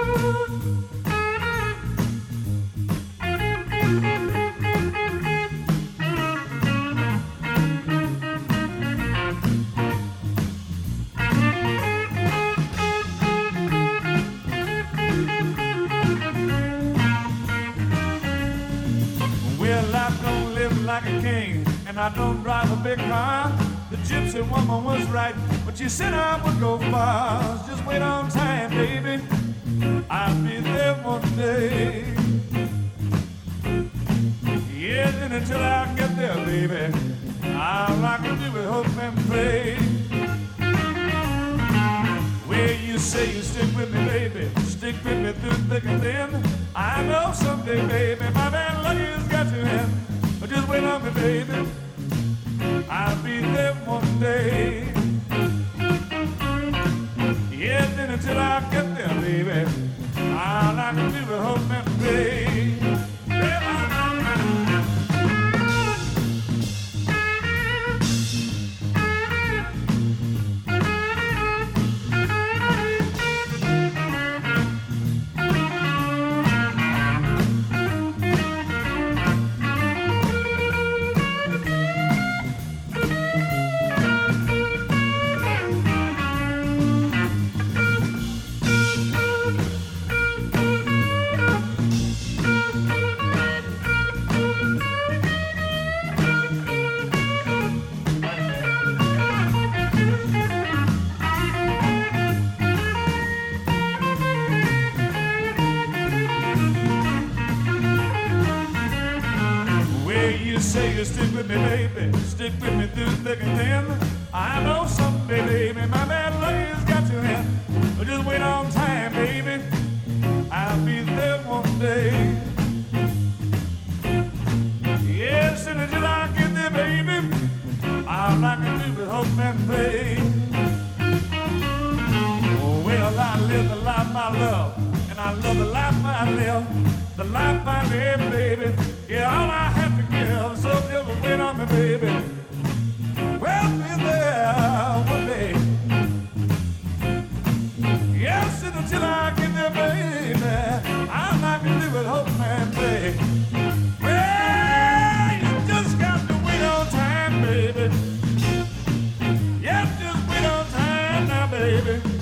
Well, I don't live like a king, and I don't drive a big car. The gypsy woman was right, but she said I would go far. Just wait on time, baby. I'll be there one day. Yes, and until I get there, baby, all I can do is hope and pray. Well, you say you stick with me, baby, stick with me through thick and thin. I know someday, baby, my man lucky has got you in. But just wait on me, baby, I'll be there one day. Yes, and until I get there, baby, all I can do is hope and pray. You say you stick with me, baby, stick with me through thick and thin. I know someday, baby, my man luck has got you in. But just wait on time, baby, I'll be there one day. Yes, and until I get there, baby, all I can do is hope and pray. Oh, well, I live the life I love, and I love the life I live. The life I live, baby, yeah, all I have to give. So just wait on me, baby, we'll be there one day. Yes, and until I get there, baby, all I can do is hope and pray. Well, you just got to wait on time, baby. Yes, just wait on time now, baby.